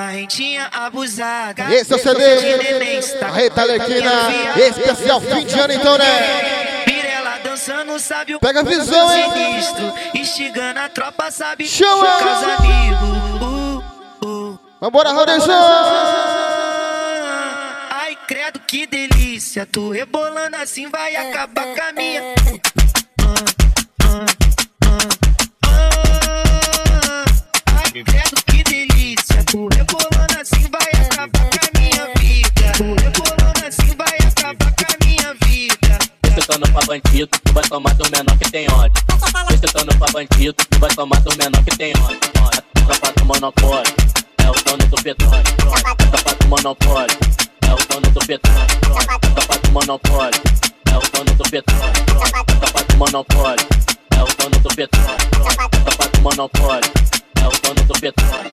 marrentinha abusada. Esse é o CD, a Rita Arlequina, especial fim de ano então, né? Pirela dançando, sabe o pega a visão, hein? sinistro, instigando a tropa, sabe? Chama! Caos amigos. Vambora, Rodrigo! Ai, credo, que delícia. Tu rebolando assim vai acabar com a minha. Ai, credo, que delícia. Tu rebolando assim vai acabar com a minha vida. Tu rebolando assim vai acabar com a minha vida. Descetando pra bandido, tu vai tomar do menor que tem ódio. Descetando pra bandido, tu vai tomar do menor que tem ódio. Tropa do monopólio, é o dono do petróleo. Tropa do monopólio, é o dono do petróleo. Tropa do monopólio, é o dono do petróleo. Tropa do monopólio, é o dono do petróleo. Tropa do monopólio, é o dono do petróleo.